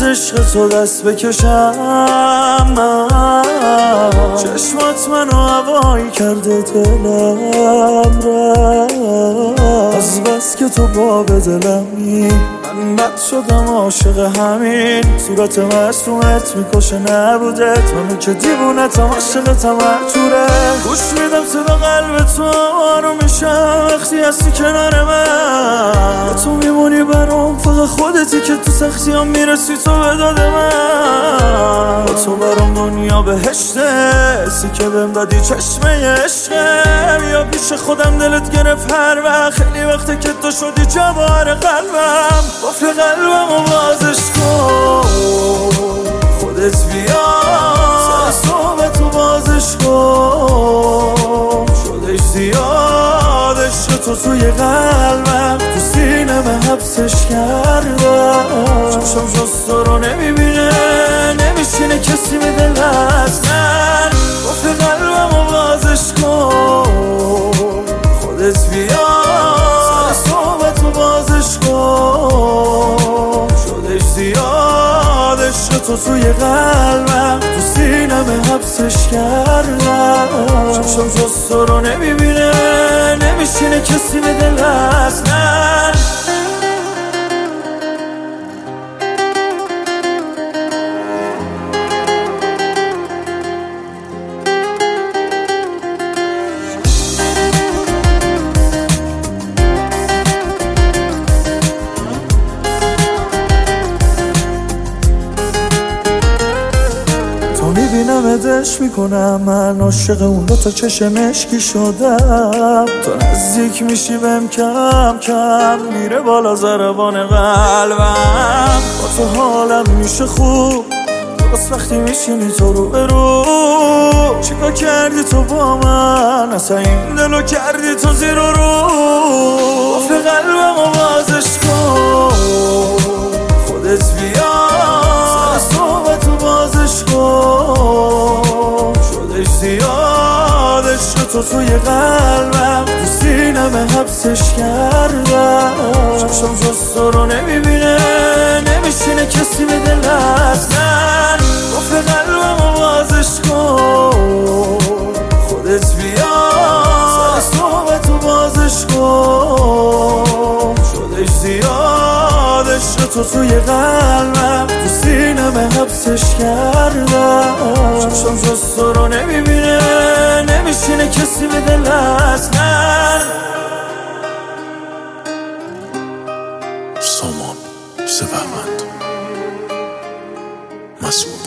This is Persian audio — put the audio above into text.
از عشق تو دست بکشم من. چشمات منو هوایی کرده دلم رفت، از بس که تو باب دلمی من بد شدم عاشق همین. صورت مصدومت میکشه نبودت، منو که دیوونتم عاشقتم هر جوره. گوش میدم صدا قلب تو آروم میشم وقتی هستی کنار من. تو میمونی برام فقط خودتی که تو سختیام میرسی تو به داد من. با تو برام دنیا بهشته، سی که بهم دادی چشمه عشقم. یا پیش خودم دلت گرفت هر وقت، خیلی وقته که تو شدی جوار قلبم. قفل قلبم و بازش کن خودت بیا، سر صحبت و بازش کن. شدش زیاد عشق تو توی قلبم، تو سینم حبسش کردم. چشم جز تو رو نمیبینه، نمیشینه کسی به دل از من. قفل قلبم و بازش کن خودت بیا، سر صحبت و بازش کن. شدش زیاد عشق تو توی قلبم، تو سینم حبسش کردم. چشم جز تو رو نمیبینه، نمیشینه کسی به دل از من. میبینم ادش میکنم، من عاشق اون دوتا چشم مشکی شدم. تو نزدیک میشی بهم کم کم، میره بالا ضربان قلبم. با تو حالم میشه خوب، درست وقتی میشینی تو رو به رو. چیکار کردی تو با من، اصلا این دلو کردی تو زیر و رو. قفل قلبم و بازش کن خودت بیا، سر صحبت و بازش کن. شدش زیاد عشق تو توی قلبم، تو سینم حبسش کردم. چشم جز تو رو نمیبینه، نمیشینه کسی به دل از من. قفل قلبم و بازش کن خودت بیا، سر صحبت و بازش کن. شدش زیاد عشق تو توی قلبم، تو سینم حبسش کردم. چشم جز تو رو نمیبینه، نمیشینه کسی به دل از من. سامان سپهبند مسئول